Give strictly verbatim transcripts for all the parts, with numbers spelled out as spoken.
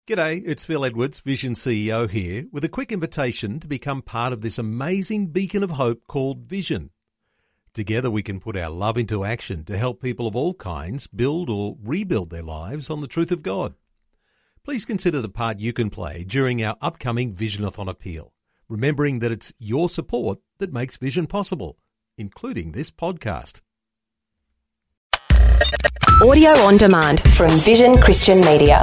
G'day, it's Phil Edwards, Vision C E O here, with a quick invitation to become part of this amazing beacon of hope called Vision. Together we can put our love into action to help people of all kinds build or rebuild their lives on the truth of God. Please consider the part you can play during our upcoming Visionathon appeal, remembering that it's your support that makes Vision possible, including this podcast. Audio on demand from Vision Christian Media.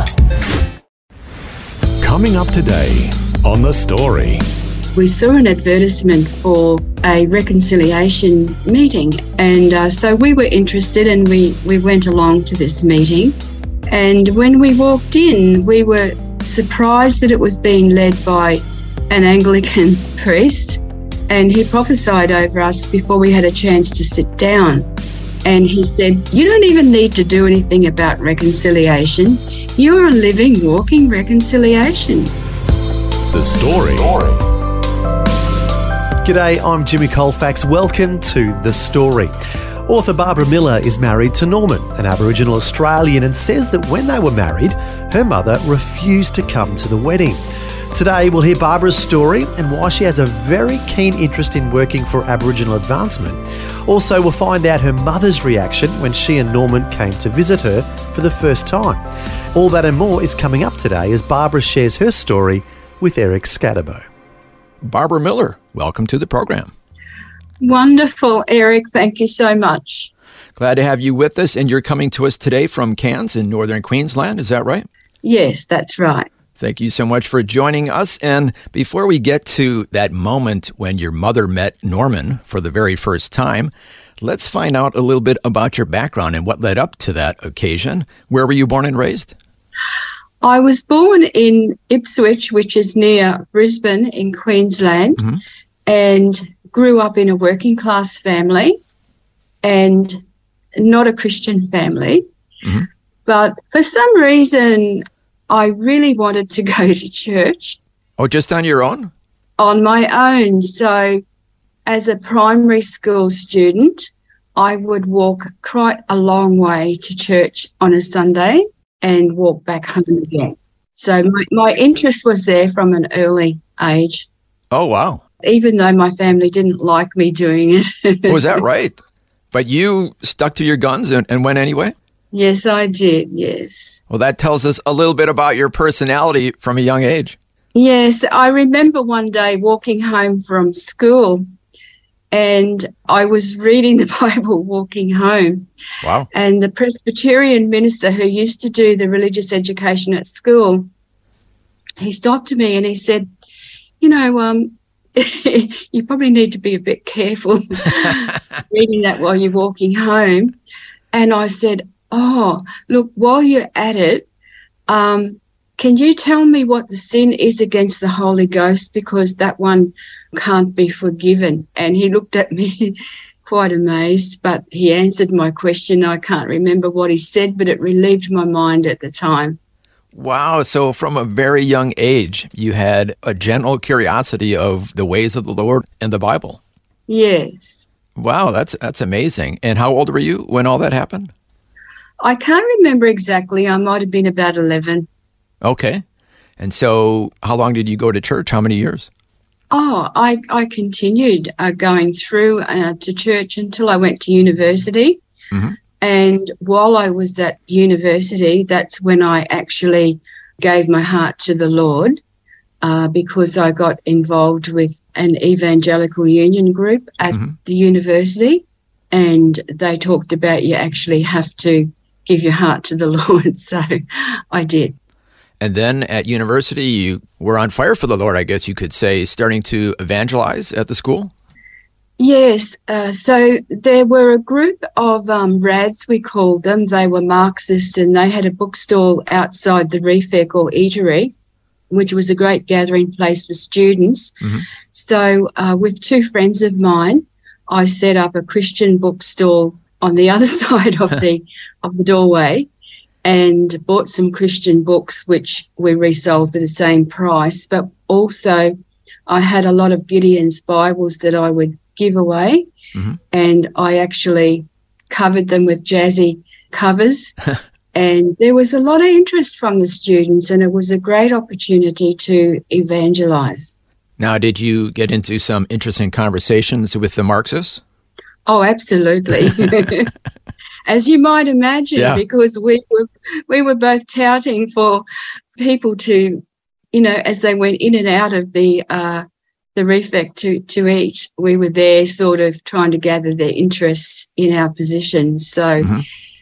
Coming up today on The Story. We saw an advertisement for a reconciliation meeting, and uh, so we were interested and we, we went along to this meeting. And when we walked in, we were surprised that it was being led by an Anglican priest, and he prophesied over us before we had a chance to sit down. And he said, "You don't even need to do anything about reconciliation. You're a living, walking reconciliation." The Story. G'day, I'm Jimmy Colfax. Welcome to The Story. Author Barbara Miller is married to Norman, an Aboriginal Australian, and says that when they were married, her mother refused to come to the wedding. Today, we'll hear Barbara's story and why she has a very keen interest in working for Aboriginal advancement. Also, we'll find out her mother's reaction when she and Norman came to visit her for the first time. All that and more is coming up today as Barbara shares her story with Eric Scatterbo. Barbara Miller, welcome to the program. Wonderful, Eric. Thank you so much. Glad to have you with us, and you're coming to us today from Cairns in northern Queensland, is that right? Yes, that's right. Thank you so much for joining us. And before we get to that moment when your mother met Norman for the very first time, let's find out a little bit about your background and what led up to that occasion. Where were you born and raised? I was born in Ipswich, which is near Brisbane in Queensland, mm-hmm. and grew up in a working class family and not a Christian family. Mm-hmm. But for some reason, I really wanted to go to church. Oh, just on your own? On my own. So as a primary school student, I would walk quite a long way to church on a Sunday and walk back home again. So my, my interest was there from an early age. Oh, wow. Even though my family didn't like me doing it. Was that right? But you stuck to your guns and, and went anyway? Yes, I did, yes. Well, that tells us a little bit about your personality from a young age. Yes, I remember one day walking home from school and I was reading the Bible walking home. Wow. And the Presbyterian minister who used to do the religious education at school, he stopped to me and he said, you know, um, you probably need to be a bit careful reading that while you're walking home. And I said, oh, look, while you're at it, um, can you tell me what the sin is against the Holy Ghost, because that one can't be forgiven? And he looked at me quite amazed, but he answered my question. I can't remember what he said, but it relieved my mind at the time. Wow. So from a very young age, you had a general curiosity of the ways of the Lord and the Bible. Yes. Wow, that's that's amazing. And how old were you when all that happened? I can't remember exactly. I might have been about eleven. Okay. And so how long did you go to church? How many years? Oh, I, I continued uh, going through uh, to church until I went to university. Mm-hmm. And while I was at university, that's when I actually gave my heart to the Lord uh, because I got involved with an evangelical union group at mm-hmm. the university, and they talked about you actually have to give your heart to the Lord. So I did. And then at university, you were on fire for the Lord, I guess you could say, starting to evangelize at the school? Yes. Uh, so there were a group of um, rads, we called them. They were Marxists, and they had a bookstall outside the Refec or Eatery, which was a great gathering place for students. Mm-hmm. So uh, with two friends of mine, I set up a Christian bookstall on the other side of the of the doorway and bought some Christian books, which we resold for the same price. But also I had a lot of Gideon's Bibles that I would give away, mm-hmm. and I actually covered them with jazzy covers And there was a lot of interest from the students, and it was a great opportunity to evangelize. Now, did you get into some interesting conversations with the Marxists? Oh, absolutely. As you might imagine, Yeah. because we were we were both touting for people to, you know, as they went in and out of the uh, the refect to to eat, we were there sort of trying to gather their interest in our positions. So, Mhm.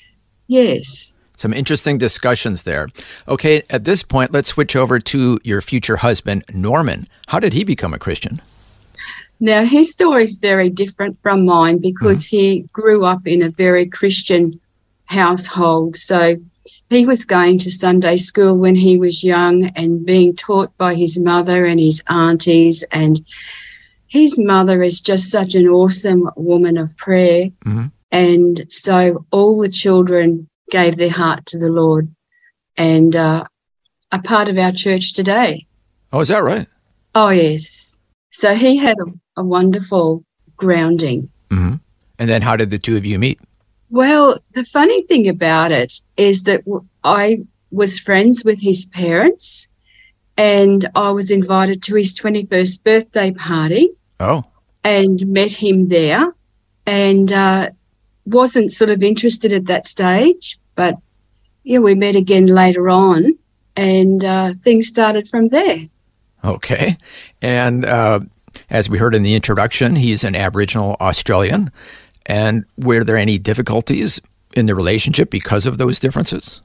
yes. Some interesting discussions there. Okay, at this point, let's switch over to your future husband, Norman. How did he become a Christian? Now, his story is very different from mine because he grew up in a very Christian household. So he was going to Sunday school when he was young and being taught by his mother and his aunties. And his mother is just such an awesome woman of prayer. Mhm. And so all the children gave their heart to the Lord and uh, are part of our church today. Oh, is that right? Oh, yes. So he had a, a wonderful grounding. Mm-hmm. And then how did the two of you meet? Well, the funny thing about it is that w- I was friends with his parents and I was invited to his twenty-first birthday party Oh, and met him there and uh, wasn't sort of interested at that stage. But, yeah, we met again later on and uh, things started from there. okay. And uh, as we heard in the introduction, he's an Aboriginal Australian. And were there any difficulties in the relationship because of those differences?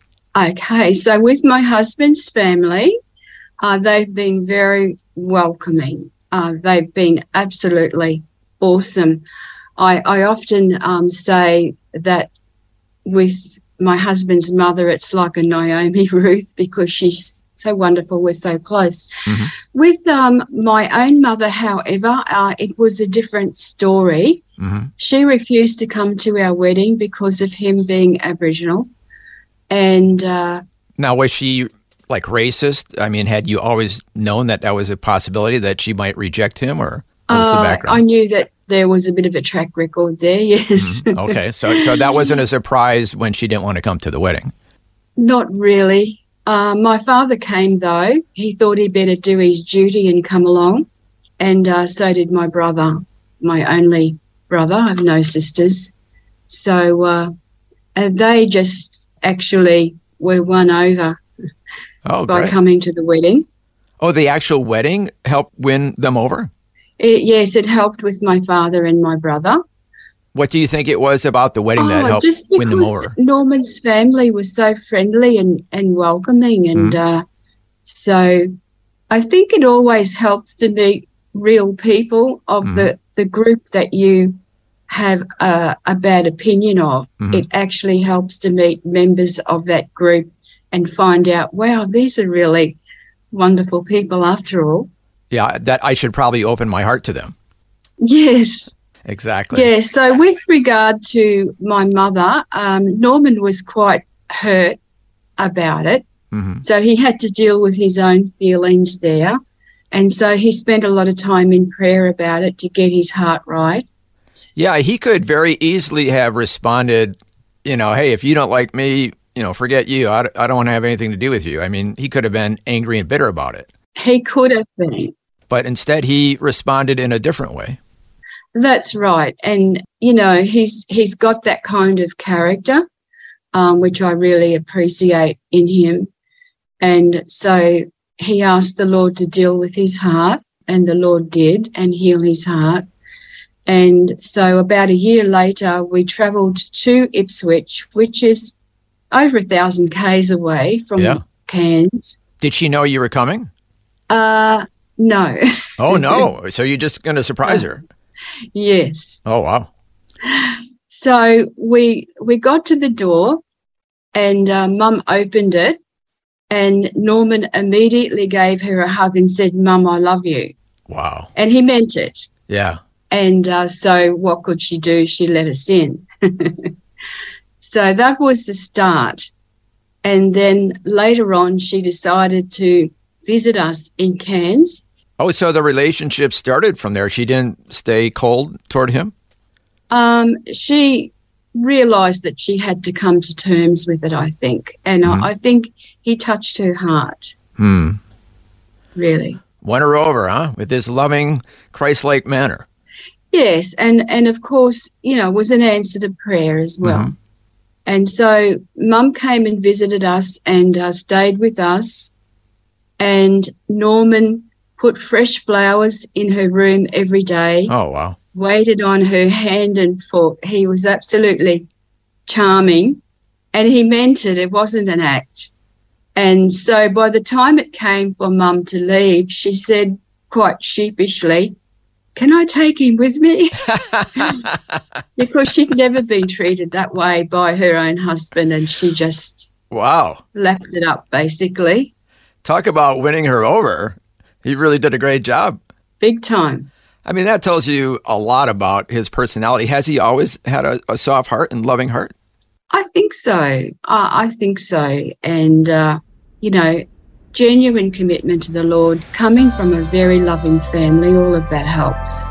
Okay, so with my husband's family, uh, they've been very welcoming. Uh, they've been absolutely awesome. I, I often um, say that with my husband's mother, it's like a Naomi Ruth because she's so wonderful. We're so close. Mm-hmm. With um, my own mother, however, uh, it was a different story. Mm-hmm. She refused to come to our wedding because of him being Aboriginal. And uh, Now, was she like racist? I mean, had you always known that that was a possibility that she might reject him, or what was the uh, I background? knew that there was a bit of a track record there, yes. Mhm. Okay, so so that wasn't a surprise when she didn't want to come to the wedding. Not really. Uh, my father came, though. He thought he'd better do his duty and come along. And uh, so did my brother, my only brother. I have no sisters. So uh, and they just actually were won over Oh, by great. coming to the wedding. Oh, the actual wedding helped win them over? It, yes, it helped with my father and my brother. What do you think it was about the wedding that Oh, helped just win them because over? Norman's family was so friendly and, and welcoming. And Mm-hmm. uh, so I think it always helps to meet real people of Mhm. the, the group that you have a, a bad opinion of. Mhm. It actually helps to meet members of that group and find out, wow, these are really wonderful people after all. Yeah, that I should probably open my heart to them. Yes. Exactly. Yeah, so with regard to my mother, um, Norman was quite hurt about it. Mhm. So he had to deal with his own feelings there. And so he spent a lot of time in prayer about it to get his heart right. Yeah, he could very easily have responded, you know, hey, if you don't like me, you know, forget you. I, I don't want to have anything to do with you. I mean, he could have been angry and bitter about it. He could have been. But instead, he responded in a different way. That's right. And, you know, he's he's got that kind of character, um, which I really appreciate in him. And so he asked the Lord to deal with his heart, and the Lord did, and heal his heart. And so about a year later, we travelled to Ipswich, which is over a thousand k's away from Yeah. Cairns. Did she know you were coming? Uh, no. Oh, no. So you're just going to surprise her? Yes. Oh, wow. So we we got to the door, and uh, Mum opened it, and Norman immediately gave her a hug and said, "Mum, I love you." Wow. And he meant it. Yeah. And uh, so what could she do? She let us in. So that was the start. And then later on, she decided to visit us in Cairns. Oh, so the relationship started from there. She didn't stay cold toward him? Um, she realised that she had to come to terms with it, I think. And Mm-hmm. I, I think he touched her heart, Hmm. really. Won her over, huh? With this loving, Christ-like manner. Yes, and, and of course, you know, it was an answer to prayer as well. Mhm. And so Mum came and visited us and uh, stayed with us, and Norman put fresh flowers in her room every day, Oh, wow. waited on her hand and foot. He was absolutely charming, and he meant it. It wasn't an act. And so by the time it came for Mum to leave, she said quite sheepishly, "Can I take him with me?" Because she'd never been treated that way by her own husband, and she just Wow. lapped it up, basically. Talk about winning her over. He really did a great job. Big time. I mean, that tells you a lot about his personality. Has he always had a, a soft heart and loving heart? I think so. I, I think so. And, uh, you know, genuine commitment to the Lord, coming from a very loving family, all of that helps.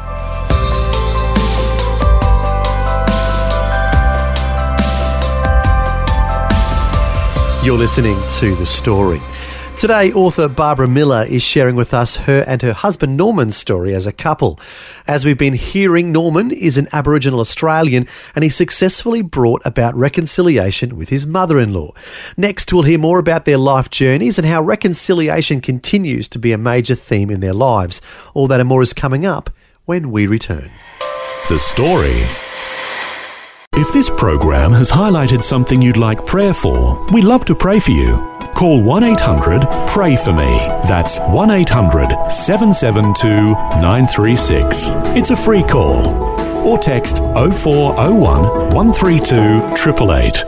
You're listening to The Story. Today, author Barbara Miller is sharing with us her and her husband Norman's story as a couple. As we've been hearing, Norman is an Aboriginal Australian and he successfully brought about reconciliation with his mother-in-law. Next, we'll hear more about their life journeys and how reconciliation continues to be a major theme in their lives. All that and more is coming up when we return. The Story. If this program has highlighted something you'd like prayer for, we'd love to pray for you. Call one eight hundred pray for me. That's one eight hundred seven seven two nine three six. It's a free call. Or text oh four oh one one three two eight eight eight.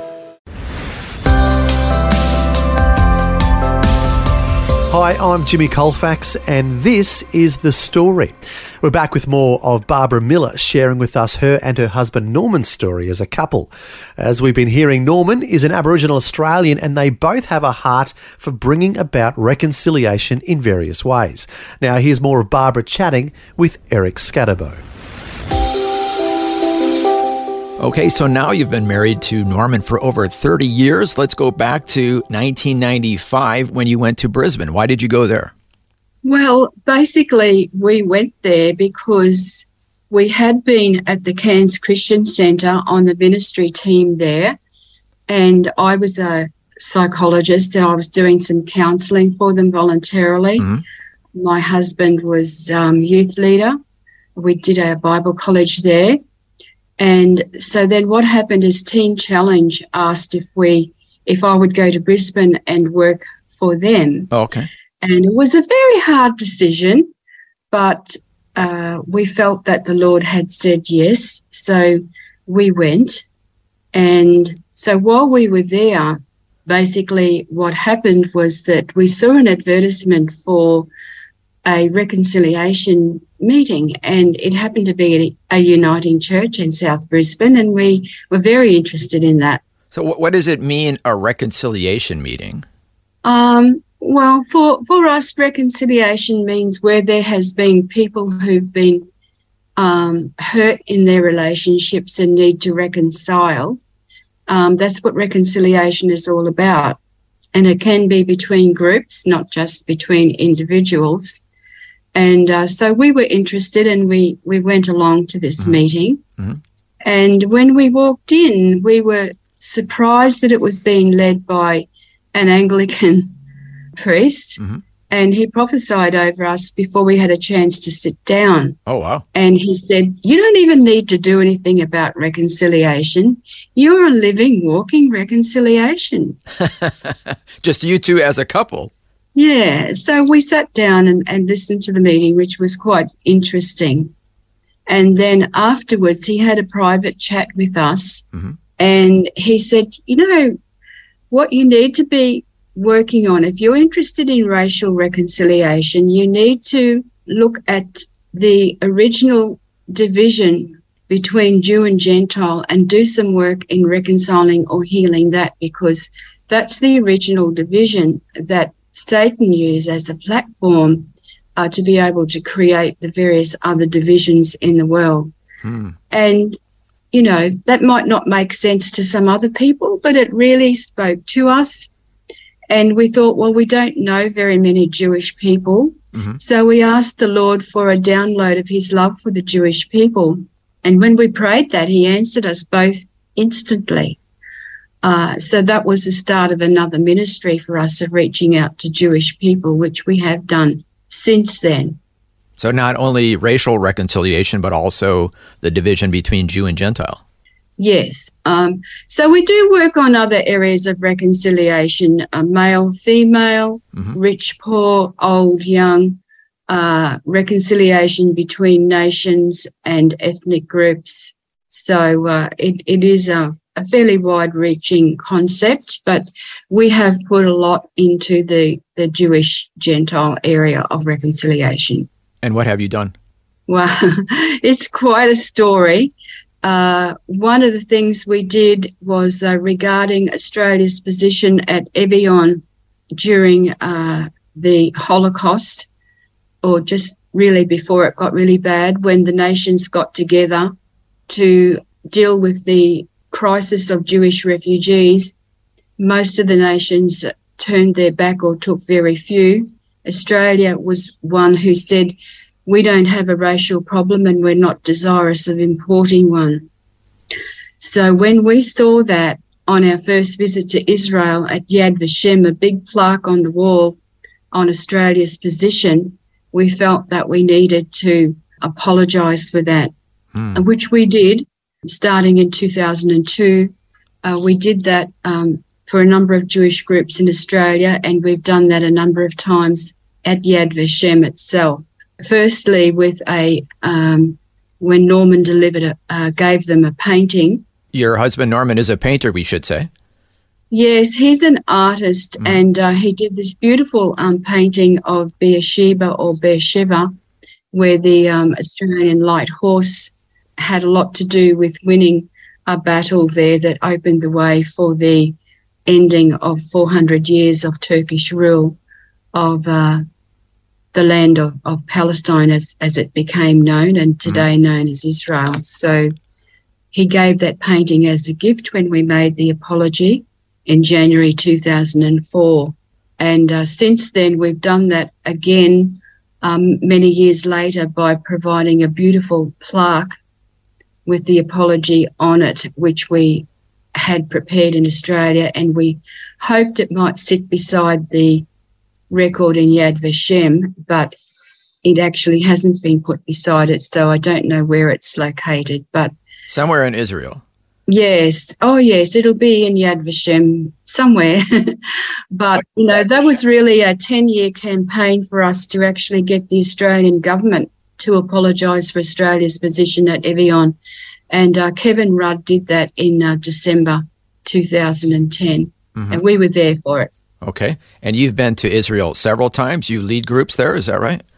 Hi, I'm Jimmy Colfax and this is The Story. We're back with more of Barbara Miller sharing with us her and her husband Norman's story as a couple. As we've been hearing, Norman is an Aboriginal Australian and they both have a heart for bringing about reconciliation in various ways. Now here's more of Barbara chatting with Eric Scatterbo. Okay, so now you've been married to Norman for over thirty years. Let's go back to nineteen ninety-five when you went to Brisbane. Why did you go there? Well, basically, we went there because we had been at the Cairns Christian Centre on the ministry team there, and I was a psychologist and I was doing some counselling for them voluntarily. Mm-hmm. My husband was um, youth leader. We did a Bible college there. And so then what happened is Teen Challenge asked if we, if I would go to Brisbane and work for them. Okay. And it was a very hard decision, but uh, we felt that the Lord had said yes. So we went. And so while we were there, basically what happened was that we saw an advertisement for a reconciliation meeting, and it happened to be a, a uniting church in South Brisbane, and we were very interested in that. So what, what does it mean, a reconciliation meeting? Um, well, for, for us, reconciliation means where there has been people who've been um, hurt in their relationships and need to reconcile. Um, that's what reconciliation is all about. And it can be between groups, not just between individuals. And uh, so we were interested and we, we went along to this mm-hmm. meeting. Mm-hmm. And when we walked in, we were surprised that it was being led by an Anglican priest. Mm-hmm. And he prophesied over us before we had a chance to sit down. Oh, wow. And he said, you don't even need to do anything about reconciliation. You're a living, walking reconciliation. Just you two as a couple. Yeah, so we sat down and, and listened to the meeting, which was quite interesting. And then afterwards, he had a private chat with us. Mm-hmm. And he said, you know, what you need to be working on, if you're interested in racial reconciliation, you need to look at the original division between Jew and Gentile and do some work in reconciling or healing that, because that's the original division that Satan used as a platform uh, to be able to create the various other divisions in the world. Hmm. And you know, that might not make sense to some other people, but it really spoke to us. And we thought, well, we don't know very many Jewish people. Mm-hmm. So we asked the Lord for a download of his love for the Jewish people. And when we prayed that, he answered us both instantly. Uh, so that was the start of another ministry for us of reaching out to Jewish people, which we have done since then. So not only racial reconciliation, but also the division between Jew and Gentile. Yes. Um, so we do work on other areas of reconciliation, uh, male, female, mm-hmm. rich, poor, old, young, uh, reconciliation between nations and ethnic groups. So uh, it, it is a, a fairly wide-reaching concept, but we have put a lot into the, the Jewish-Gentile area of reconciliation. And what have you done? Well, it's quite a story. Uh, one of the things we did was uh, regarding Australia's position at Evian during uh, the Holocaust, or just really before it got really bad, when the nations got together to deal with the crisis of Jewish refugees. Most of the nations turned their back or took very few. Australia was one who said, we don't have a racial problem and we're not desirous of importing one. So when we saw that on our first visit to Israel at Yad Vashem, a big plaque on the wall on Australia's position, we felt that we needed to apologise for that, hmm. which we did starting in two thousand two. Uh, we did that um, for a number of Jewish groups in Australia, and we've done that a number of times at Yad Vashem itself. Firstly, with a um, when Norman delivered a, uh, gave them a painting. Your husband Norman is a painter, we should say. Yes, he's an artist, mm. and uh, he did this beautiful um, painting of Beersheba or Beersheba, where the um, Australian light horse had a lot to do with winning a battle there that opened the way for the ending of four hundred years of Turkish rule of uh, the land of, of Palestine as, as it became known, and today mm. known as Israel. So he gave that painting as a gift when we made the apology in January two thousand four. And uh, since then, we've done that again um, many years later by providing a beautiful plaque with the apology on it, which we had prepared in Australia, and we hoped it might sit beside the record in Yad Vashem, but it actually hasn't been put beside it, so I don't know where it's located. But somewhere in Israel. Yes. Oh, yes, it'll be in Yad Vashem somewhere. But, you know, that was really a ten-year campaign for us to actually get the Australian government to apologise for Australia's position at Evian. And uh, Kevin Rudd did that in uh, December two thousand ten, mm-hmm. and we were there for it. Okay. And you've been to Israel several times. You lead groups there, is that right?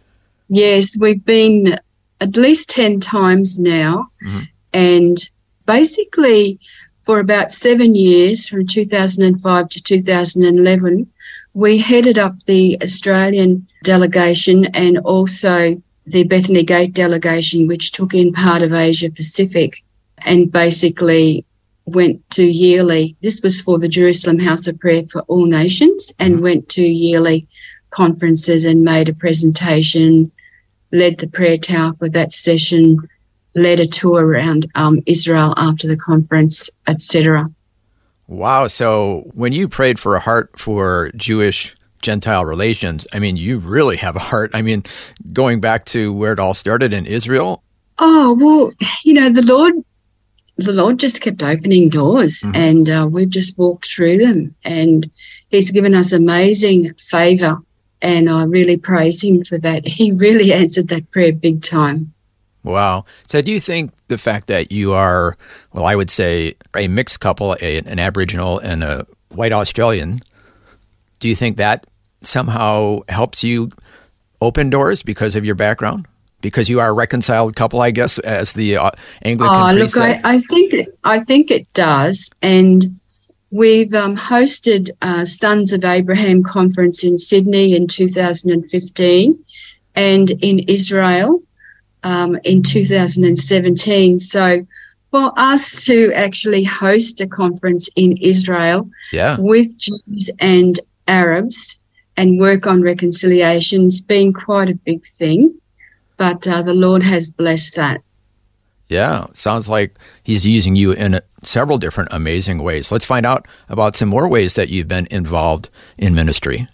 Yes, we've been at least ten times now. Mm-hmm. And basically for about seven years, from two thousand five to two thousand eleven, we headed up the Australian delegation and also the Bethany Gate delegation, which took in part of Asia Pacific, and basically went to yearly, this was for the Jerusalem House of Prayer for All Nations, and went to yearly conferences and made a presentation, led the prayer tower for that session, led a tour around um, Israel after the conference, et cetera. Wow. So when you prayed for a heart for Jewish-Gentile relations, I mean, you really have a heart. I mean, going back to where it all started in Israel. Oh, well, you know, the Lord the Lord just kept opening doors, mm-hmm. and uh, we've just walked through them, and he's given us amazing favour, and I really praise him for that. He really answered that prayer big time. Wow. So do you think the fact that you are, well, I would say a mixed couple, a, an Aboriginal and a white Australian, do you think that somehow helps you open doors because of your background? Because you are a reconciled couple, I guess, as the uh, Anglican oh, priest look, I, I think it, I think it does, and we've um, hosted uh, Sons of Abraham conference in Sydney in two thousand fifteen, and in Israel um, in two thousand seventeen. So for us to actually host a conference in Israel Yeah. with Jews and Arabs and work on reconciliation's been quite a big thing, but uh, the Lord has blessed that. Yeah, sounds like he's using you in several different amazing ways. Let's find out about some more ways that you've been involved in ministry.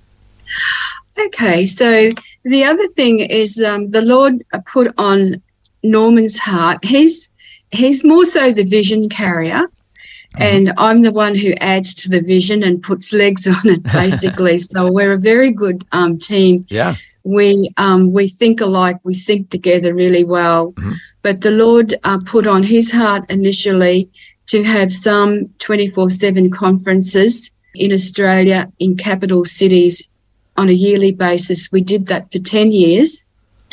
Okay, so the other thing is um, the Lord put on Norman's heart. He's he's more so the vision carrier, mm-hmm. and I'm the one who adds to the vision and puts legs on it, basically. So we're a very good um, team. Yeah, we um, we think alike. We sync together really well. Mm-hmm. But the Lord uh, put on his heart initially to have some twenty-four seven conferences in Australia in capital cities on a yearly basis. We did that for ten years.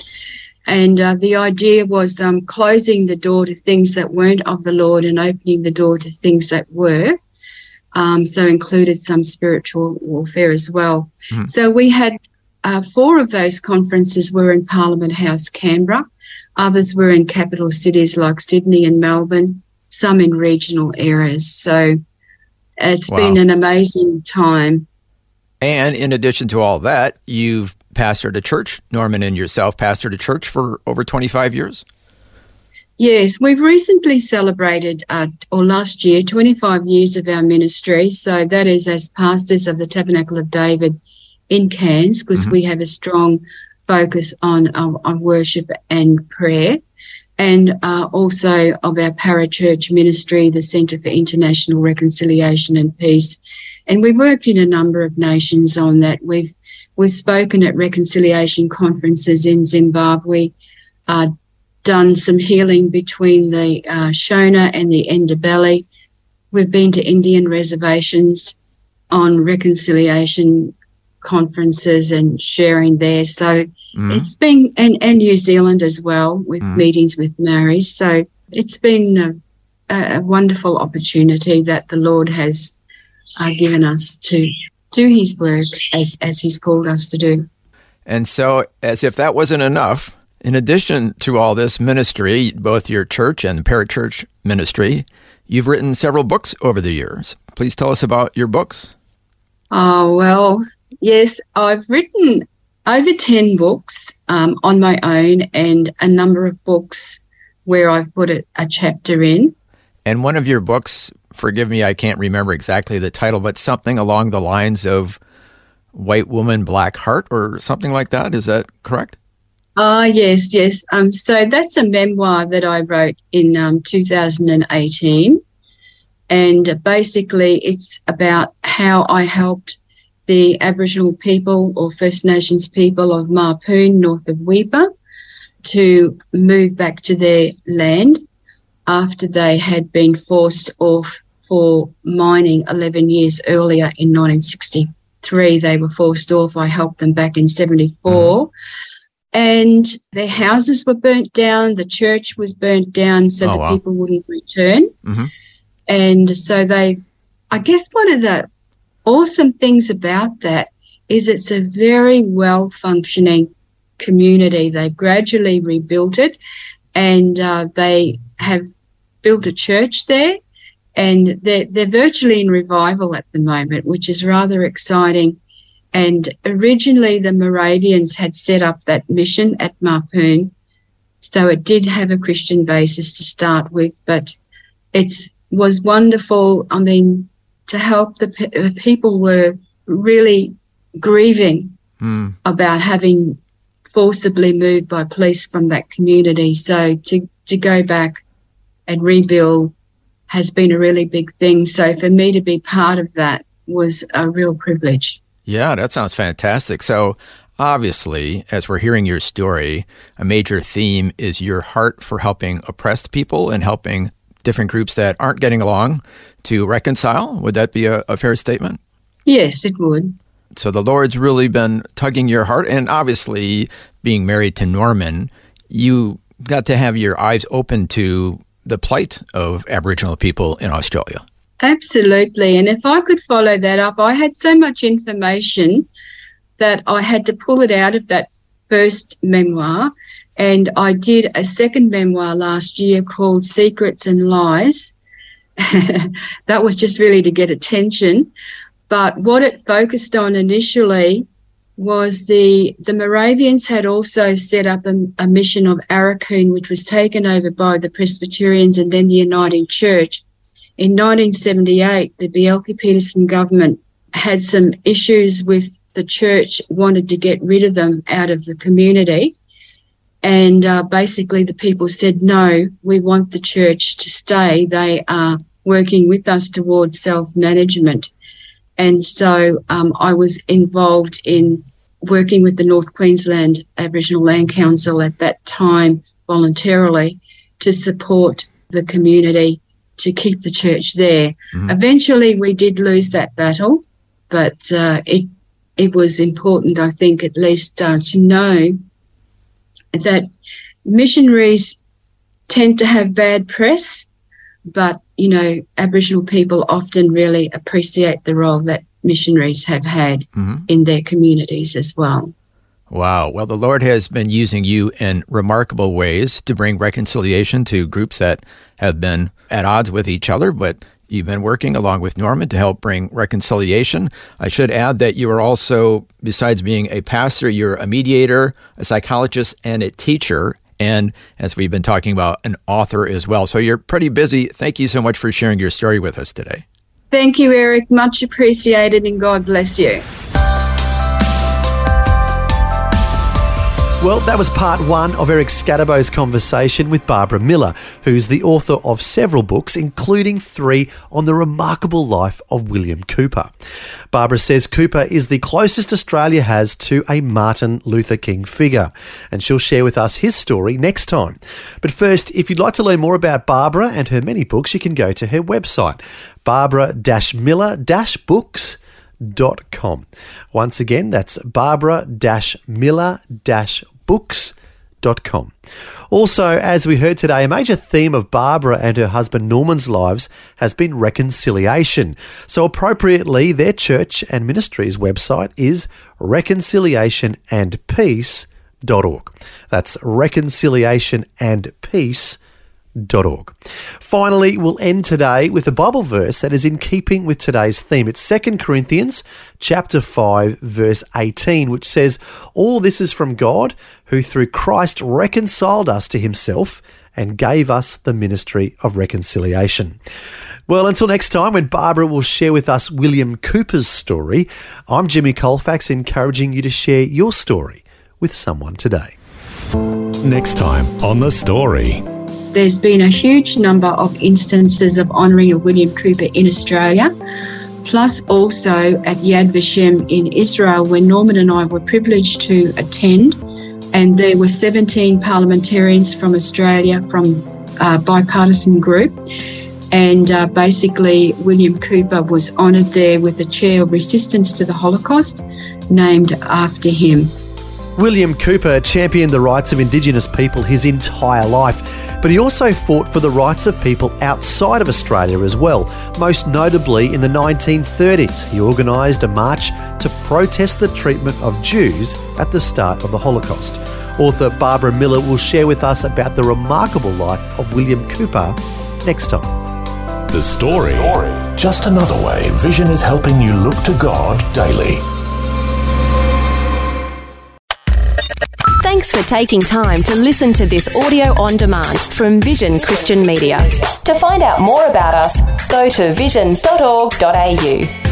And uh, the idea was um, closing the door to things that weren't of the Lord and opening the door to things that were. Um, so included some spiritual warfare as well. Mm. So we had uh, four of those conferences were in Parliament House, Canberra. Others were in capital cities like Sydney and Melbourne, some in regional areas. So it's wow. been an amazing time. And in addition to all that, you've pastored a church. Norman and yourself pastored a church for over twenty-five years? Yes, we've recently celebrated, uh, or last year, twenty-five years of our ministry. So that is as pastors of the Tabernacle of David in Cairns, because mm-hmm. we have a strong focus on, on, on worship and prayer, and uh, also of our parachurch ministry, the Centre for International Reconciliation and Peace. And we've worked in a number of nations on that. We've we've spoken at reconciliation conferences in Zimbabwe, uh, done some healing between the uh, Shona and the Ndebele. We've been to Indian reservations on reconciliation conferences and sharing there. So mm. it's been, and, and New Zealand as well, with mm. meetings with Maoris. So it's been a, a wonderful opportunity that the Lord has uh, given us to do his work as, as he's called us to do. And so, as if that wasn't enough, in addition to all this ministry, both your church and the parachurch ministry, you've written several books over the years. Please tell us about your books. Oh, well, yes, I've written over ten books um, on my own, and a number of books where I've put a, a chapter in. And one of your books, forgive me, I can't remember exactly the title, but something along the lines of White Woman, Black Heart, or something like that. Is that correct? Ah, uh, yes, yes. Um, so that's a memoir that I wrote in um, two thousand eighteen. And basically it's about how I helped the Aboriginal people or First Nations people of Mapoon, north of Weipa, to move back to their land after they had been forced off for mining eleven years earlier in nineteen sixty-three. They were forced off. I helped them back in seventy-four. Mm-hmm. And their houses were burnt down. The church was burnt down so oh, that wow. people wouldn't return. Mm-hmm. And so they, I guess one of the awesome things about that is it's a very well-functioning community. They've gradually rebuilt it, and uh, they have built a church there, and they're, they're virtually in revival at the moment, which is rather exciting. And originally the Moravians had set up that mission at Mapoon, so it did have a Christian basis to start with, but it was wonderful. I mean, to help the, the people were really grieving mm. about having forcibly moved by police from that community. So to, to go back and rebuild has been a really big thing. So for me to be part of that was a real privilege. Yeah, that sounds fantastic. So obviously, as we're hearing your story, a major theme is your heart for helping oppressed people and helping different groups that aren't getting along to reconcile. Would that be a, a fair statement? Yes, it would. So the Lord's really been tugging your heart, and obviously being married to Norman, you got to have your eyes open to the plight of Aboriginal people in Australia. Absolutely. And if I could follow that up, I had so much information that I had to pull it out of that first memoir And I did a second memoir last year called Secrets and Lies. That was just really to get attention. But what it focused on initially was the the Moravians had also set up a, a mission of Arakoon, which was taken over by the Presbyterians and then the Uniting Church. In nineteen seventy-eight, the Bjelke-Petersen government had some issues with the church, wanted to get rid of them out of the community. And uh, basically the people said, no, we want the church to stay. They are working with us towards self-management. And so um, I was involved in working with the North Queensland Aboriginal Land Council at that time voluntarily to support the community to keep the church there. Mm-hmm. Eventually we did lose that battle, but uh, it it was important, I think, at least uh, to know that missionaries tend to have bad press, but, you know, Aboriginal people often really appreciate the role that missionaries have had mm-hmm. in their communities as well. Wow. Well, the Lord has been using you in remarkable ways to bring reconciliation to groups that have been at odds with each other, but you've been working along with Norman to help bring reconciliation. I should add that you are also, besides being a pastor, you're a mediator, a psychologist, and a teacher. And as we've been talking about, an author as well. So you're pretty busy. Thank you so much for sharing your story with us today. Thank you, Eric. Much appreciated, and God bless you. Well, that was part one of Eric Scatterbo's conversation with Barbara Miller, who's the author of several books, including three on the remarkable life of William Cooper. Barbara says Cooper is the closest Australia has to a Martin Luther King figure, and she'll share with us his story next time. But first, if you'd like to learn more about Barbara and her many books, you can go to her website, barbara miller books dot com. Once again, that's barbara miller books dot com. Also, as we heard today, a major theme of Barbara and her husband Norman's lives has been reconciliation. So appropriately, their church and ministry's website is reconciliation and peace dot org. That's reconciliation and peace dot org. Finally, we'll end today with a Bible verse that is in keeping with today's theme. It's Second Corinthians chapter five, verse eighteen, which says, "All this is from God, who through Christ reconciled us to himself and gave us the ministry of reconciliation." Well, until next time, when Barbara will share with us William Cooper's story, I'm Jimmy Colfax, encouraging you to share your story with someone today. Next time on The Story. There's been a huge number of instances of honouring of William Cooper in Australia, plus also at Yad Vashem in Israel, where Norman and I were privileged to attend. And there were seventeen parliamentarians from Australia, from a bipartisan group. And uh, basically, William Cooper was honoured there with a chair of resistance to the Holocaust, named after him. William Cooper championed the rights of Indigenous people his entire life, but he also fought for the rights of people outside of Australia as well. Most notably, in the nineteen thirties, he organised a march to protest the treatment of Jews at the start of the Holocaust. Author Barbara Miller will share with us about the remarkable life of William Cooper next time. The Story. Just another way Vision is helping you look to God daily. Thanks for taking time to listen to this audio on demand from Vision Christian Media. To find out more about us, go to vision dot org dot a u.